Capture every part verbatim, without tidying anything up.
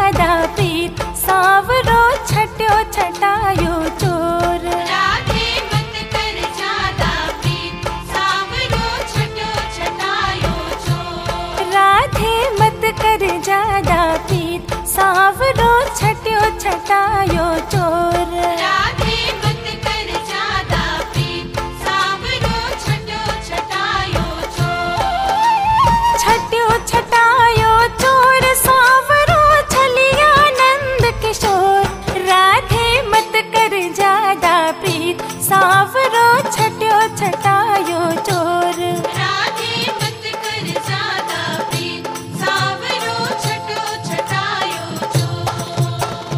ज्यादा प्रीत सावरो छट्यो छटायो चोर। राधे मत कर ज्यादा प्रीत सावरो छट्यो छटायो चोर। राधे मत कर ज्यादा प्रीत सावरो छट्यो छटायो चोर। राधे मत कर ज्यादा प्रीत सावरो छट्यो छटायो चोर। छट्यो छटायो चोर सावरो छलिया नंद किशोर। राधे मत कर ज्यादा प्रीत सावरो छट्यो छटायो चोर। राधे मत कर ज्यादा प्रीत सावरो छट्यो छटायो चोर।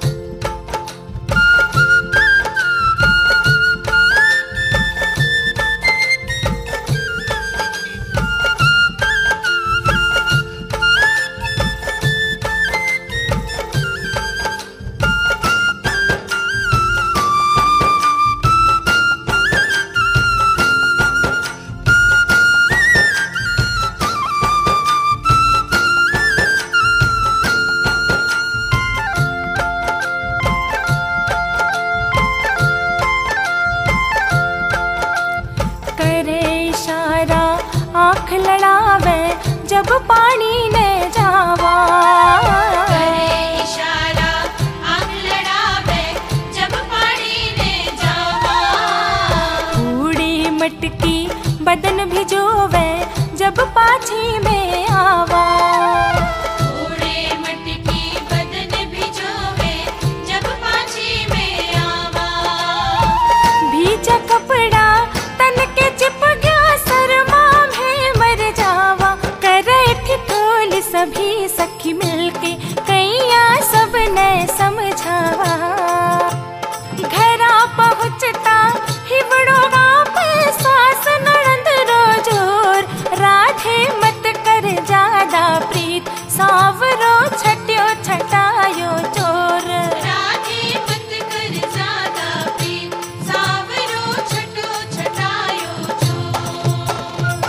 करे इशारा आँख लड़ावे जब पानी ने जावा। करे इशारा आँख लड़ावे जब पानी ने जावा। बूढ़ी मटकी बदन भिजोवे जब पाछी में आवा। बूढ़े मटकी बदन भिजोवे जब पाछी में आवा। भीजा कपड़ा तन के चिप गया शर्मा में मर जावा। करे ठिठोल सभी सखी मिलके कैया सब ने समझावा। घरा पहुँचता हिवड़ो वापस सास नणंद रो जोर। राधे मत कर ज्यादा प्रीत सावरो छट्यो छटायो चोर। राधे मत कर ज्यादा प्रीत सावरो छट्यो छटायो चोर।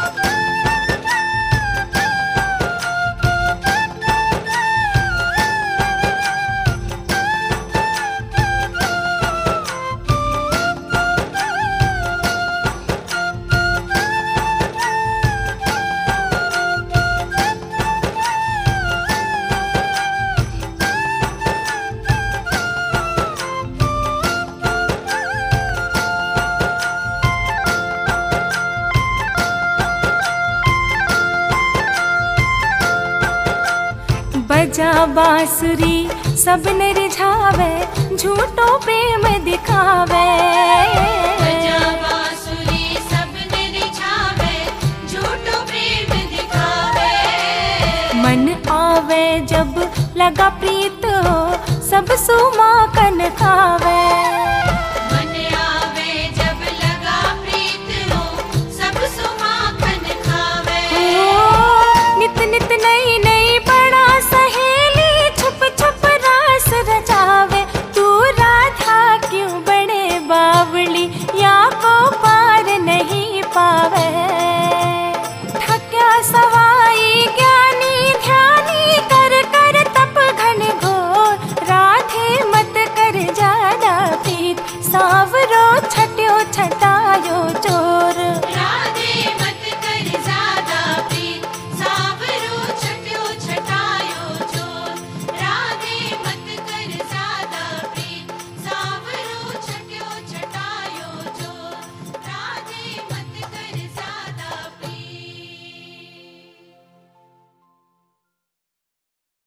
बजा बांसुरी सब ने रिझावे झूठो प्रेम दिखावे। बजा बांसुरी सबने रिझावे झूठो प्रेम दिखावे। मन आवे जब लगा प्रीत हो सब सुमा कन खावे।